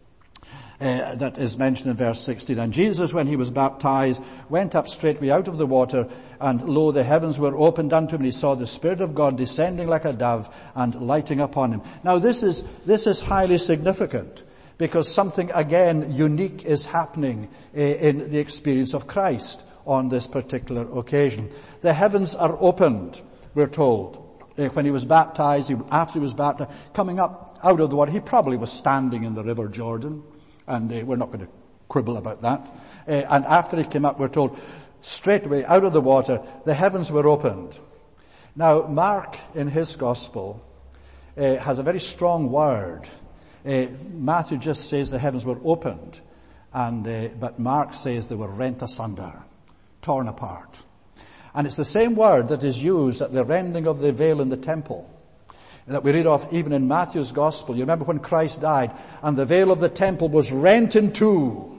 that is mentioned in verse 16. And Jesus, when he was baptized, went up straightway out of the water, and lo, the heavens were opened unto him, and he saw the Spirit of God descending like a dove and lighting upon him. Now this is highly significant, because something again unique is happening in the experience of Christ on this particular occasion. The heavens are opened, we're told. When he was baptized, after he was baptized, coming up out of the water, he probably was standing in the river Jordan, and we're not going to quibble about that. And after he came up, we're told, straightway out of the water, the heavens were opened. Now, Mark, in his gospel, has a very strong word. Matthew just says the heavens were opened, but Mark says they were rent asunder, torn apart. And it's the same word that is used at the rending of the veil in the temple, that we read of even in Matthew's gospel. You remember when Christ died, and the veil of the temple was rent in two,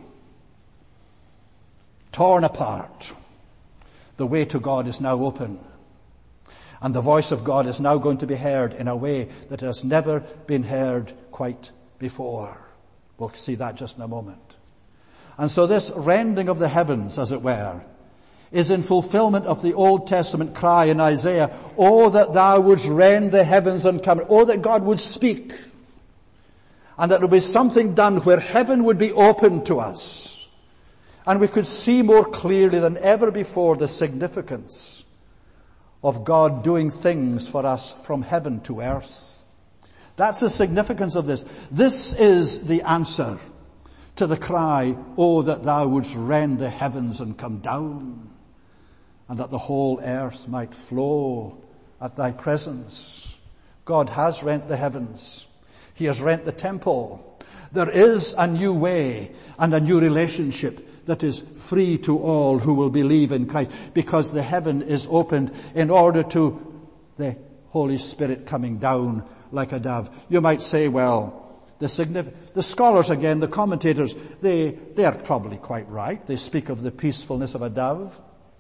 torn apart. The way to God is now open. And the voice of God is now going to be heard in a way that has never been heard quite before. We'll see that just in a moment. And so this rending of the heavens, as it were, is in fulfillment of the Old Testament cry in Isaiah, "Oh, that thou wouldst rend the heavens and come." Oh, that God would speak. And that there would be something done where heaven would be open to us. And we could see more clearly than ever before the significance of God doing things for us from heaven to earth. That's the significance of this. This is the answer to the cry, "Oh, that thou wouldst rend the heavens and come down, and that the whole earth might flow at thy presence." God has rent the heavens. He has rent the temple. There is a new way and a new relationship that is free to all who will believe in Christ, because the heaven is opened in order to the Holy Spirit coming down like a dove. You might say, well, the scholars again, the commentators, they are probably quite right. They speak of the peacefulness of a dove.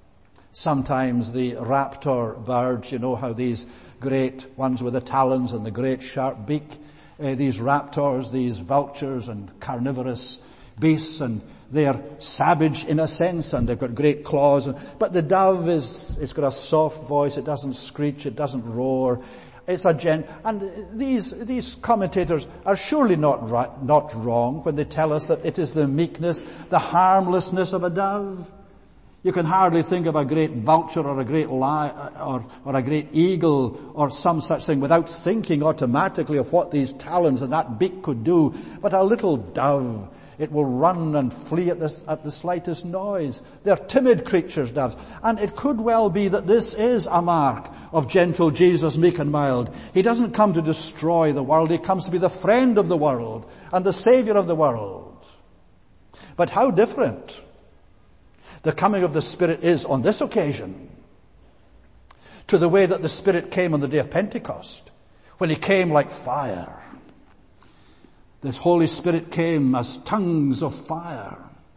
Sometimes the raptor birds, you know how these great ones with the talons and the great sharp beak, these raptors, these vultures and carnivorous beasts, and they are savage in a sense, and they've got great claws. But the dove it's got a soft voice. It doesn't screech. It doesn't roar. It's and these commentators are surely not wrong when they tell us that it is the meekness, the harmlessness of a dove. You can hardly think of a great vulture or a great or a great eagle or some such thing without thinking automatically of what these talons and that beak could do. But a little dove, it will run and flee at the slightest noise. They're timid creatures, doves. And it could well be that this is a mark of gentle Jesus, meek and mild. He doesn't come to destroy the world. He comes to be the friend of the world and the Savior of the world. But how different the coming of the Spirit is on this occasion to the way that the Spirit came on the day of Pentecost, when He came like fire. The Holy Spirit came as tongues of fire.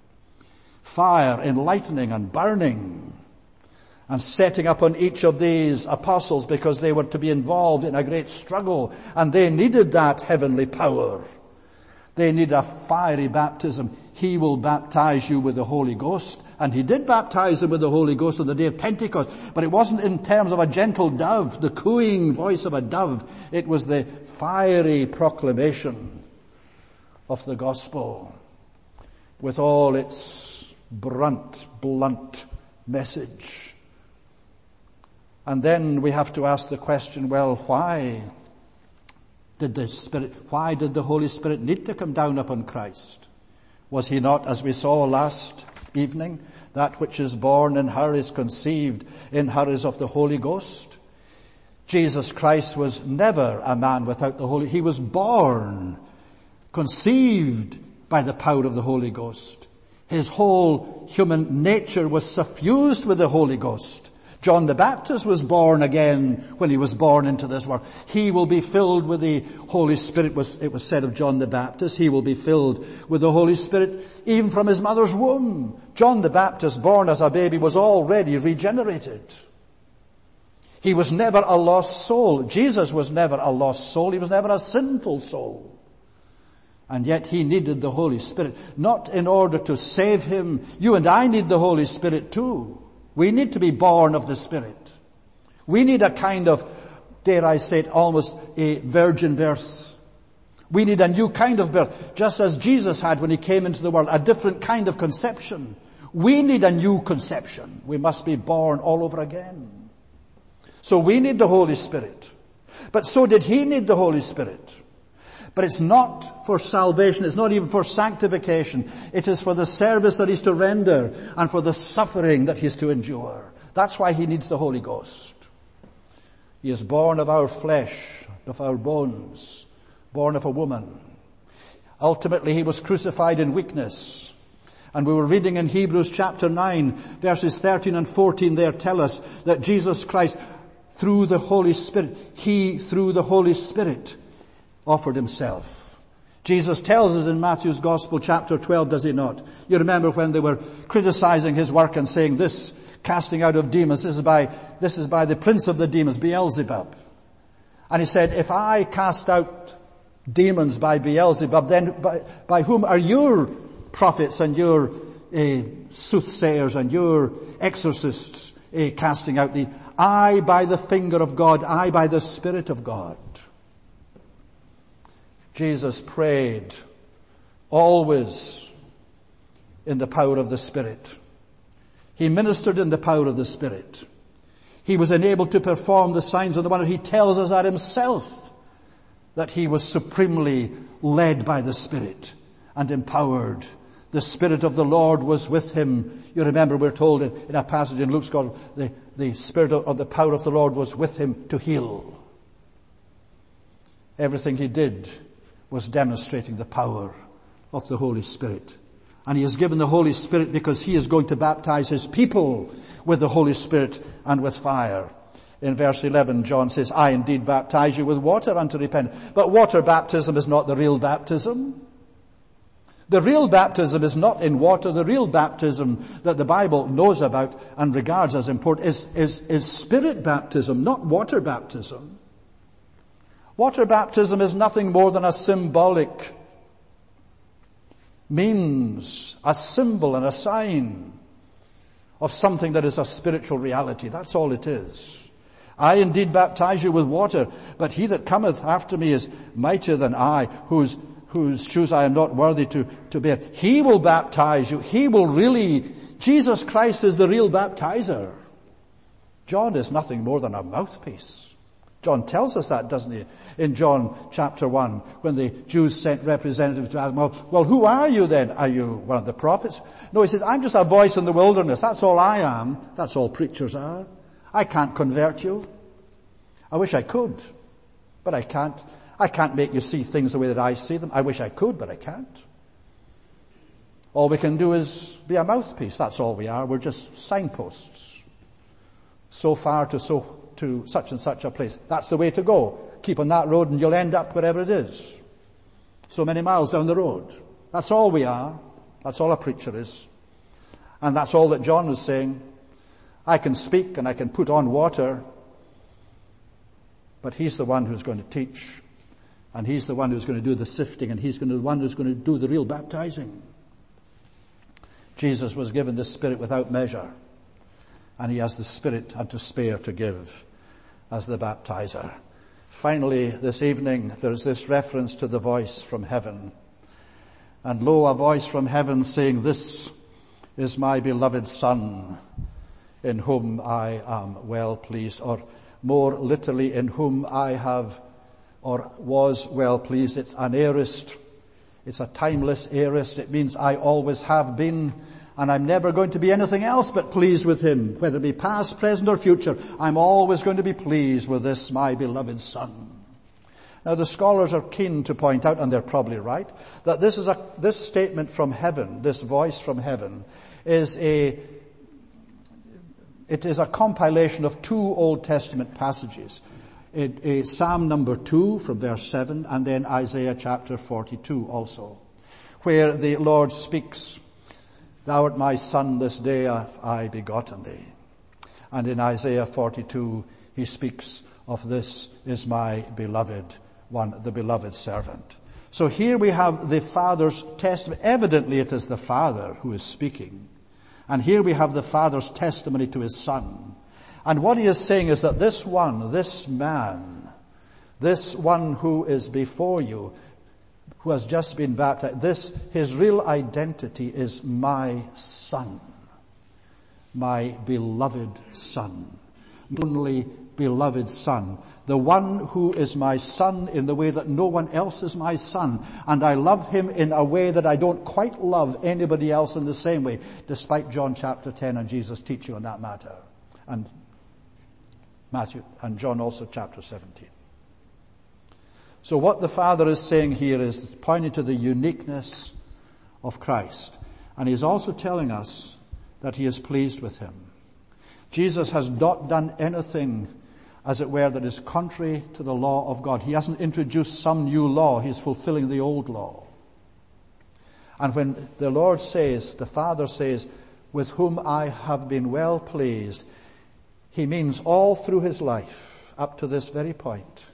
Fire enlightening and burning and setting up on each of these apostles, because they were to be involved in a great struggle and they needed that heavenly power. They need a fiery baptism. He will baptize you with the Holy Ghost. And He did baptize them with the Holy Ghost on the day of Pentecost. But it wasn't in terms of a gentle dove, the cooing voice of a dove. It was the fiery proclamation of the gospel with all its blunt message. And then we have to ask the question, well, why did the Holy Spirit need to come down upon Christ? Was He not, as we saw last evening, that which is born in her is conceived in her is of the Holy Ghost? Jesus Christ was never a man without the Holy. He was born, conceived by the power of the Holy Ghost. His whole human nature was suffused with the Holy Ghost. John the Baptist was born again when he was born into this world. He will be filled with the Holy Spirit. It was said of John the Baptist, he will be filled with the Holy Spirit even from his mother's womb. John the Baptist, born as a baby, was already regenerated. He was never a lost soul. Jesus was never a lost soul. He was never a sinful soul. And yet He needed the Holy Spirit, not in order to save him. You and I need the Holy Spirit too. We need to be born of the Spirit. We need a kind of, dare I say it, almost a virgin birth. We need a new kind of birth, just as Jesus had when He came into the world, a different kind of conception. We need a new conception. We must be born all over again. So we need the Holy Spirit. But so did He need the Holy Spirit. But it's not for salvation. It's not even for sanctification. It is for the service that He's to render and for the suffering that He's to endure. That's why He needs the Holy Ghost. He is born of our flesh, of our bones, born of a woman. Ultimately, He was crucified in weakness. And we were reading in Hebrews chapter 9, verses 13 and 14 there tell us that Jesus Christ, through the Holy Spirit, He, through the Holy Spirit, offered Himself. Jesus tells us in Matthew's Gospel, chapter 12, does He not? You remember when they were criticizing His work and saying, this casting out of demons. This is by the prince of the demons, Beelzebub. And he said, if I cast out demons by Beelzebub, then by whom are your prophets and your soothsayers and your exorcists casting out the... I by the finger of God, I by the Spirit of God. Jesus prayed always in the power of the Spirit. He ministered in the power of the Spirit. He was enabled to perform the signs and the wonders. He tells us that himself, that he was supremely led by the Spirit and empowered. The Spirit of the Lord was with him. You remember we're told in a passage in Luke's Gospel, the Spirit of the power of the Lord was with him to heal. Everything he did was demonstrating the power of the Holy Spirit. And he has given the Holy Spirit because he is going to baptize his people with the Holy Spirit and with fire. In verse 11, John says, I indeed baptize you with water unto repentance. But water baptism is not the real baptism. The real baptism is not in water. The real baptism that the Bible knows about and regards as important is spirit baptism, not water baptism. Water baptism is nothing more than a symbolic means, a symbol and a sign of something that is a spiritual reality. That's all it is. I indeed baptize you with water, but he that cometh after me is mightier than I, whose shoes I am not worthy to bear. He will baptize you. Jesus Christ is the real baptizer. John is nothing more than a mouthpiece. John tells us that, doesn't he? In John chapter 1, when the Jews sent representatives to ask him, well, who are you then? Are you one of the prophets? No, he says, I'm just a voice in the wilderness. That's all I am. That's all preachers are. I can't convert you. I wish I could, but I can't. I can't make you see things the way that I see them. I wish I could, but I can't. All we can do is be a mouthpiece. That's all we are. We're just signposts. So far to such and such a place. That's the way to go. Keep on that road and you'll end up wherever it is. So many miles down the road. That's all we are. That's all a preacher is. And that's all that John was saying. I can speak and I can put on water, but he's the one who's going to teach, and he's the one who's going to do the sifting, and he's the one who's going to do the real baptizing. Jesus was given the Spirit without measure, and he has the Spirit and to spare to give as the baptizer. Finally, this evening, there's this reference to the voice from heaven. And lo, a voice from heaven saying, this is my beloved Son, in whom I am well pleased. Or more literally, in whom I have or was well pleased. It's an aorist. It's a timeless aorist. It means I always have been, and I'm never going to be anything else but pleased with him. Whether it be past, present, or future, I'm always going to be pleased with this, my beloved Son. Now the scholars are keen to point out, and they're probably right, that this statement from heaven, this voice from heaven, it is a compilation of two Old Testament passages. Psalm number 2 from verse 7, and then Isaiah chapter 42 also, where the Lord speaks, Thou art my Son, this day have I begotten thee. And in Isaiah 42, he speaks of this is my beloved one, the beloved servant. So here we have the Father's testimony. Evidently it is the Father who is speaking. And here we have the Father's testimony to his Son. And what he is saying is that this man, this one who is before you, who has just been baptized, his real identity is my Son, my beloved Son, only beloved Son, the one who is my Son in the way that no one else is my Son. And I love him in a way that I don't quite love anybody else in the same way, despite John chapter 10 and Jesus' teaching on that matter. And Matthew and John also chapter 17. So what the Father is saying here is pointing to the uniqueness of Christ. And he's also telling us that he is pleased with him. Jesus has not done anything, as it were, that is contrary to the law of God. He hasn't introduced some new law. He's fulfilling the old law. And when the Lord says, the Father says, with whom I have been well pleased. He means all through his life, up to this very point.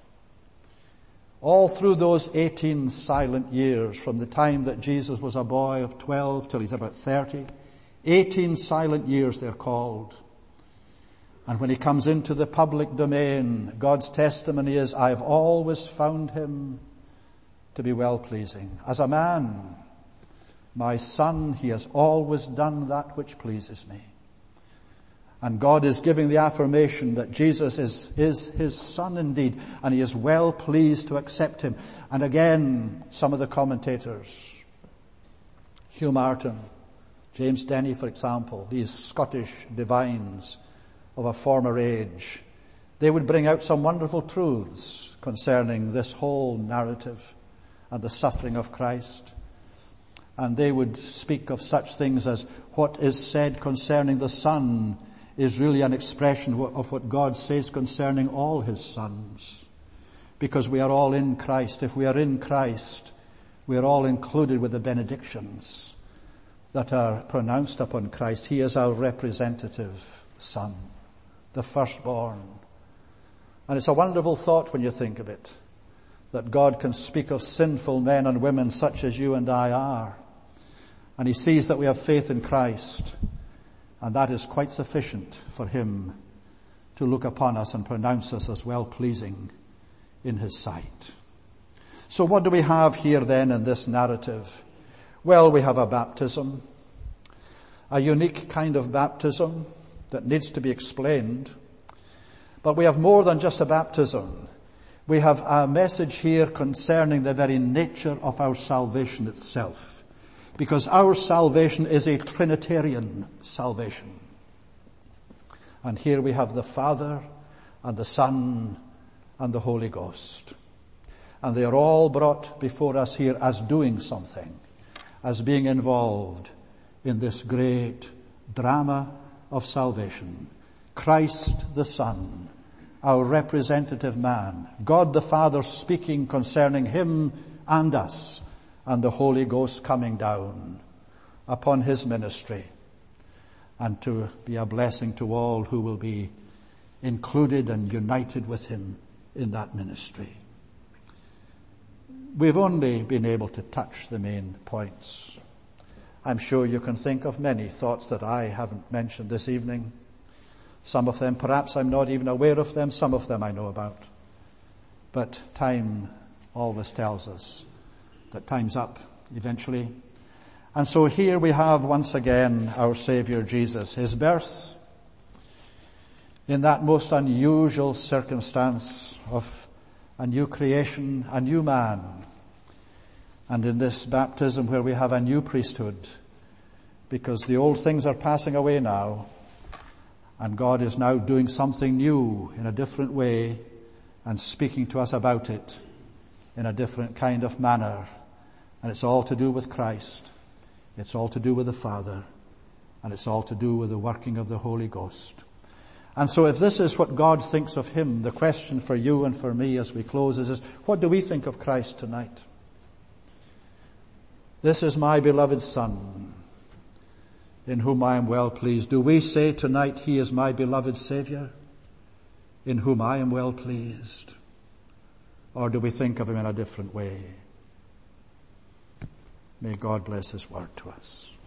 All through those 18 silent years, from the time that Jesus was a boy of 12 till he's about 30, 18 silent years they're called. And when he comes into the public domain, God's testimony is, I've always found him to be well-pleasing. As a man, my son, he has always done that which pleases me. And God is giving the affirmation that Jesus is his son indeed, and he is well pleased to accept him. And again, some of the commentators, Hugh Martin, James Denny, for example, these Scottish divines of a former age, they would bring out some wonderful truths concerning this whole narrative and the suffering of Christ. And they would speak of such things as what is said concerning the Son is really an expression of what God says concerning all his sons. Because we are all in Christ. If we are in Christ, we are all included with the benedictions that are pronounced upon Christ. He is our representative son, the firstborn. And it's a wonderful thought when you think of it, that God can speak of sinful men and women such as you and I are. And he sees that we have faith in Christ. And that is quite sufficient for him to look upon us and pronounce us as well-pleasing in his sight. So what do we have here then in this narrative? Well, we have a baptism, a unique kind of baptism that needs to be explained. But we have more than just a baptism. We have a message here concerning the very nature of our salvation itself. Because our salvation is a Trinitarian salvation. And here we have the Father and the Son and the Holy Ghost. And they are all brought before us here as doing something, as being involved in this great drama of salvation. Christ the Son, our representative man, God the Father speaking concerning him and us, and the Holy Ghost coming down upon his ministry and to be a blessing to all who will be included and united with him in that ministry. We've only been able to touch the main points. I'm sure you can think of many thoughts that I haven't mentioned this evening. Some of them perhaps I'm not even aware of them, some of them I know about. But time always tells us that time's up eventually. And so here we have once again our Savior Jesus, his birth in that most unusual circumstance of a new creation, a new man. And in this baptism where we have a new priesthood, because the old things are passing away now, and God is now doing something new in a different way and speaking to us about it in a different kind of manner. And it's all to do with Christ. It's all to do with the Father. And it's all to do with the working of the Holy Ghost. And so if this is what God thinks of him, the question for you and for me as we close is, what do we think of Christ tonight? This is my beloved Son, in whom I am well pleased. Do we say tonight, he is my beloved Savior, in whom I am well pleased? Or do we think of him in a different way? May God bless his word to us.